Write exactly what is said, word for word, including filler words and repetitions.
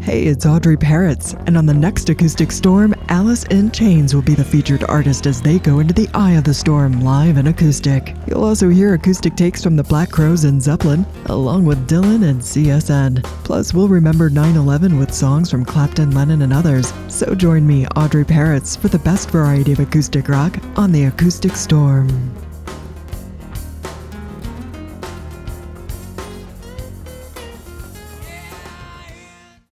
Hey, it's Audrey Parrots, and on the next Acoustic Storm, Alice in Chains will be the featured artist as they go into the eye of the storm live and acoustic. You'll also hear acoustic takes from the Black Crowes and Zeppelin, along with Dylan and C S N. Plus, we'll remember nine eleven with songs from Clapton, Lennon, and others. So join me, Audrey Parrots, for the best variety of acoustic rock on the Acoustic Storm.